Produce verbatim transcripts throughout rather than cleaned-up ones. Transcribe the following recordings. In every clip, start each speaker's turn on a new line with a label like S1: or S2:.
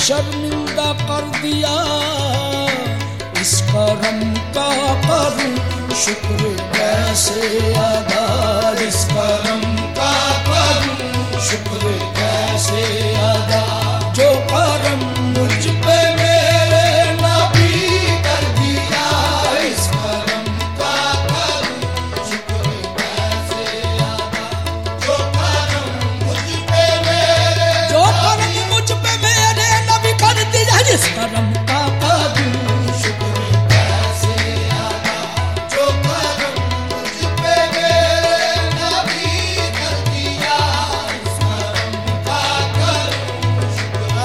S1: शर्मिंदा कर दिया, इस करम का करूं शुक्र कैसे अदा, इस करम का करूं शुक्र कैसे अदा। जो करम मुझ पे मेरे नबी कर दिया, इस करम का करूं शुक्र कैसे अदा। जो करम मुझ पे मेरे जो करम मुझ पे मेरे नबी कर दिया, इस करम का करूं शुक्र कैसे अदा। जो करम मुझ पे मेरे नबी कर दिया, इस करम का करूं शुक्र।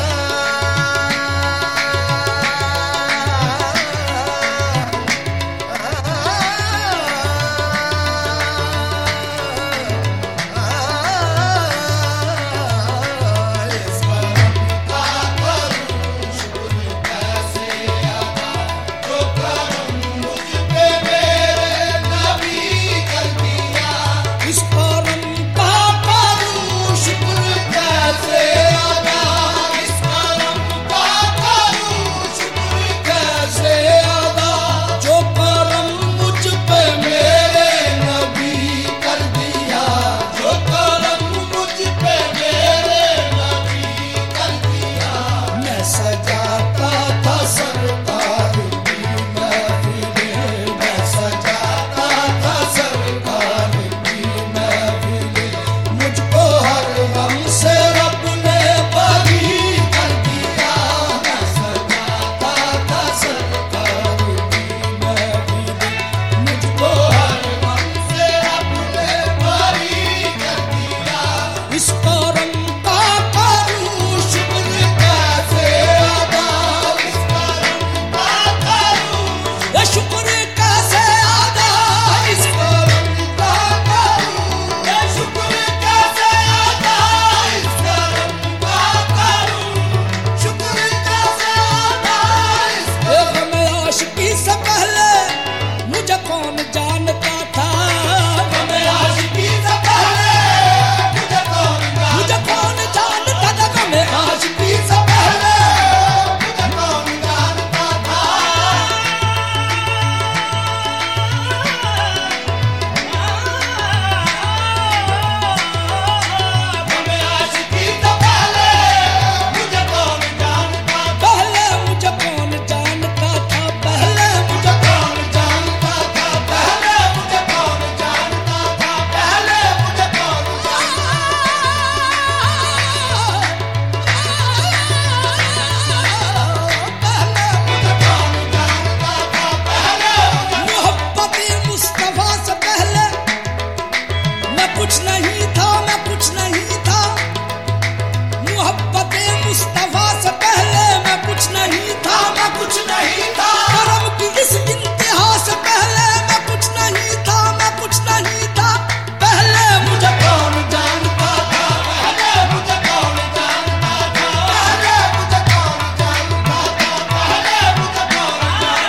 S1: इस करम का करूं शुक्र कैसे अदा। जो करम मुझ पे मेरे नबी कर दिया, इस करम का करूं शुक्र कैसे अदा। इस करम का करूं शुक्र कैसे अदा। जो करम मुझ पे मेरे नबी कर दिया, जो करम मुझ पे मेरे नबी कर दिया। मैं सजाता था सरकार की महफिलें, मैं सजाता था सरकार की महफिलें। मुझको हर गम से रब ने बरी कर दिया, मैं सजाता था सरकार की महफिलें। मुझको हर गम से रब ने बरी कर दिया। इस करम का करूं शुक्र कैसे अदा। इस करम का करूं ये शुक्र कैसे अदा। इस करम का करूं ये शुक्र कैसे अदा। इस करम का करूं शुक्र कैसे अदा। इस करम में आशिकी से पहले मुझे कौन जानता था। मैं आशिकी से पहले मुझे कौन मुझे कौन जानता था। मैं आशिकी से पहले मुझे कौन जानता था। मैं आशिकी से पहले मुझे कौन जानता। पहले मुझे कौन जानता था। पहले मुझे कौन जानता था। पहले मुझे कौन जानता था। पहले मुझे कौन मोहब्बत मुस्तफा से पहले मैं कुछ नहीं था। मैं कुछ नहीं था। मोहब्बत मुस्तफा से पहले मैं कुछ नहीं था। मैं कुछ नहीं था। करम की इस इंतहा से पहले मैं कुछ नहीं था। मैं कुछ नहीं था। पहले मुझे कौन जानता था। पहले मुझे कौन जानता था। पहले मुझे कौन जानता था। पहले मुझे कौन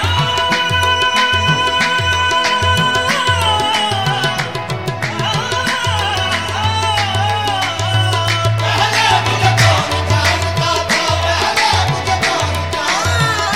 S1: पहले मुझे कौन जानता था। पहले मुझे कौन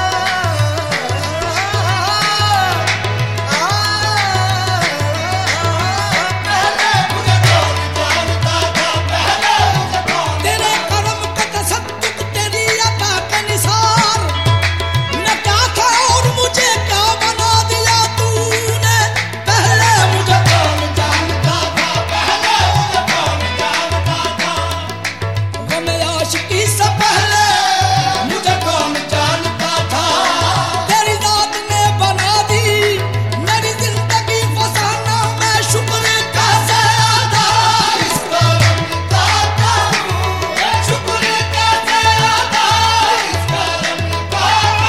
S1: पहले मुझे कौन जानता था। पहले मुझे कौन तेरे करम का तसद्दुक तेरी अता का निसार। मैं क्या था और मुझे क्या बना दिया तूने। पहले मुझे कौन जानता था। पहले मुझे कौन जानता था। गम आशिकी से पहले मुझे कौन जानता था। तेरी जात ने बना दी मेरी जिंदगी फसाना। मैं शुक्र कैसे अदा। इस करम का करूं ये शुक्र कैसे अदा। इस करम का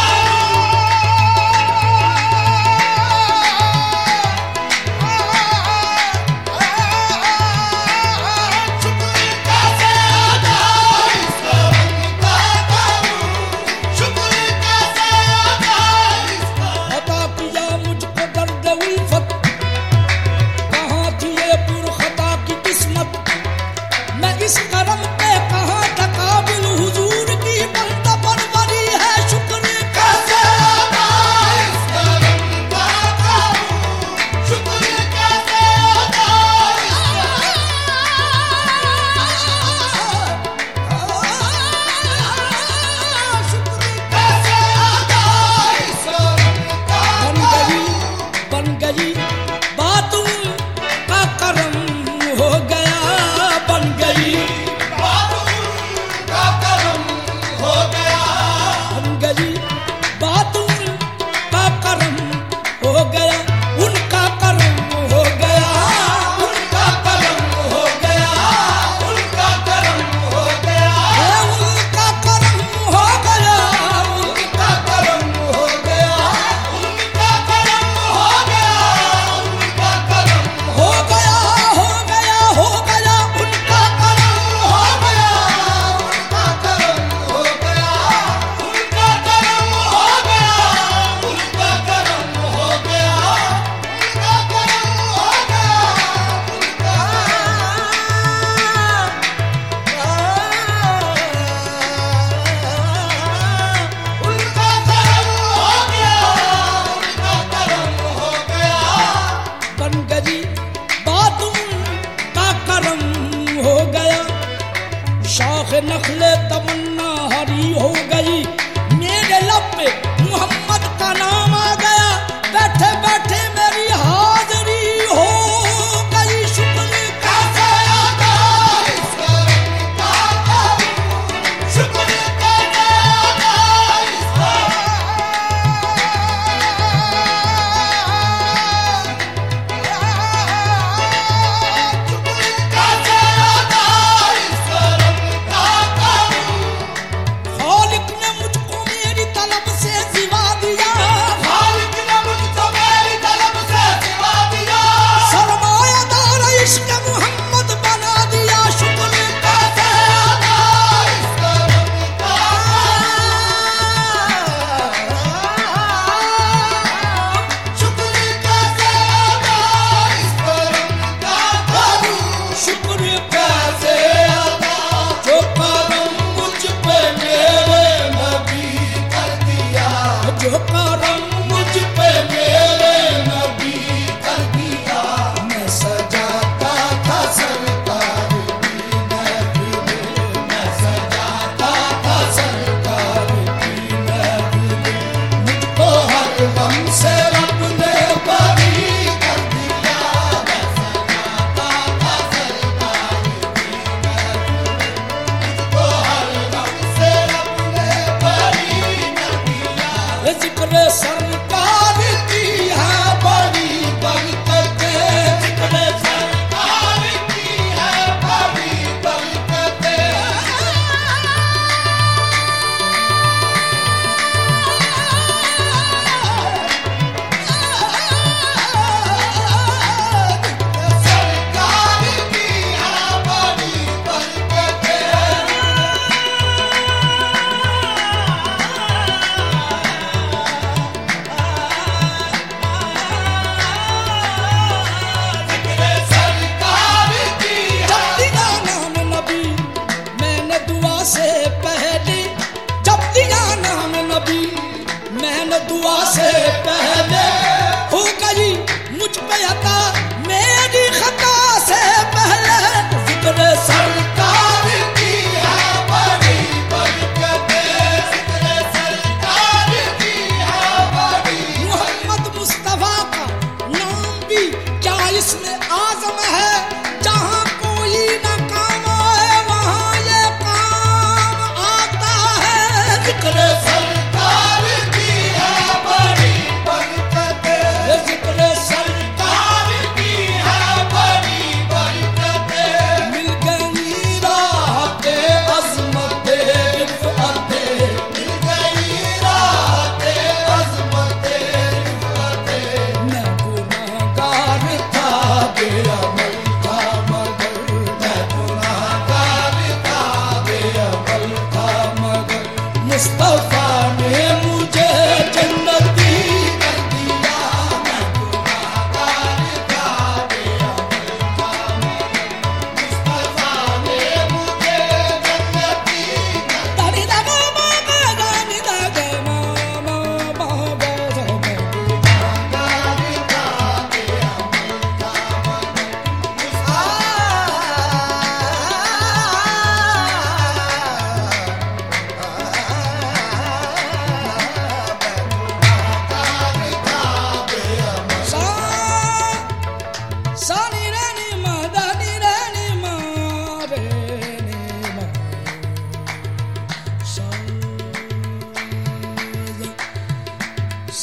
S1: शुक्र कैसे अदा। इस करम का करूं शुक्र कैसे अदा। इस अता किया मुझको दर्द उल्फत। कहाँ थी ये पुरखता की किस्मत। मैं इस करम पे कहाँ था काबिल हुजूर की। की बंदा बनवरी है शुक्र कैसे अदा इस करम का करूं शुक्र कैसे अदा इस शुक्र कैसे अदा इस करम का बन गई बन गई बातों का करम हो गया बन गई बातों का करम हो गया बन गई बातों का करम हो गया उनका करम हो गया उनका करम हो गया उनका करम हो गया उनका करम हो गया उनका करम हो गया उनका करम हो गया उनका करम हो गया हो गया हो गया उनका करम हो गया उनका करम हो गया उनका करम हो गया उनका करम हो गया उनका करम हो गया बन गई बातों का करम हो गया शाख नखले तमन्ना हरी हो गई मेरे लब पे मोहम्मद का नाम आ गया बैठे बैठे मेरी हाजिरी हो गई शुक्र कैसे अदा इस करम का करूं शुक्र कैसे अदा इस कैसे अदा इस करम का करूं खालिक ने मुझको मेरी तलब से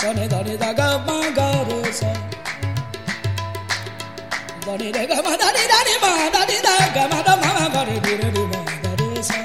S1: ni da ni da ga ma ga re sa da ni da ga ma da ni da ni ma da ni da ga ma da ma ma ga re re re ma ga re sa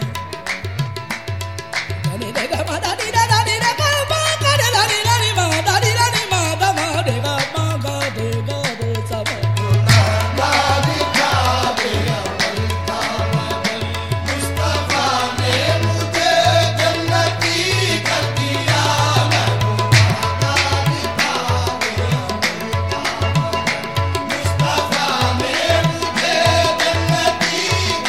S1: da ni da ga ma da ni da da ni da ga ma ga re da ni da ni ma da ni da ni ma da ma re ga ma ga re ga re sa ma
S2: ना दिखा दे अमल का मगर मुस्तफा ने मुझे जन्नती कर दिया मैं ना दिखा दे अमल का मगर मुस्तफा ने मुझे जन्नती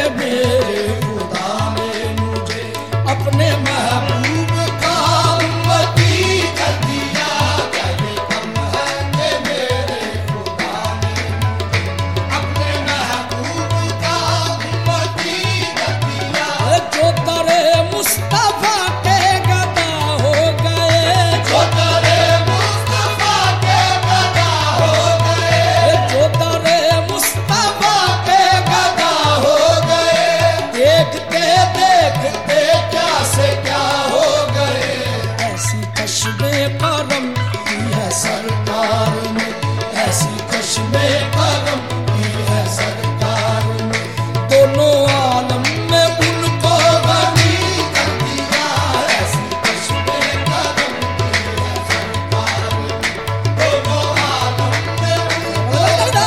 S1: मेरे खुदा ने मुझे अपने महबूब का उम्मती कर दिया।
S2: कहने कम है कि मेरे खुदा ने अपने महबूब का उम्मती कर दिया।
S1: जो तेरे मुस्तफा के गदा हो गए,
S2: जो तेरे मुस्तफा के गदा हो गए,
S1: जो तेरे मुस्तफा के गदा
S2: हो गए,
S1: देखते देखते
S2: क्या से क्या हो गए।
S1: ऐसी कश्मे करम की है
S2: सरकार ने ऐसी कश्मे करम की है सरकार ने,
S1: दोनों आलम में उनको
S2: गनी कर दिया। ऐसी कश्मे करम की है सरकार ने, दोनों आलम में उनको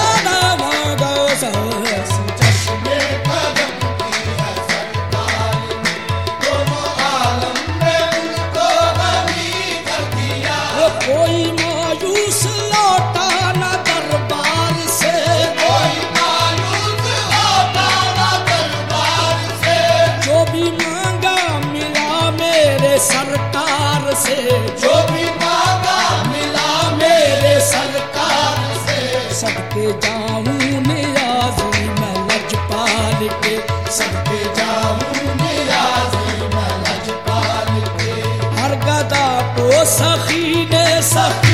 S2: चश्मे करम की है सरकार ने, दोनों आलम में उनको गनी कर दिया।
S1: कोई मायूस लौटा न दरबार से,
S2: कोई मायूस होता ना दरबार से,
S1: जो भी मांगा मिला मेरे सरकार से,
S2: जो भी मांगा मिला मेरे सरकार से।
S1: सबके जाऊं नियाज़ी मैं लजपाल के,
S2: सबके जाऊं नियाज़ी मैं लजपाल के,
S1: हर गदा को सखी ने सखी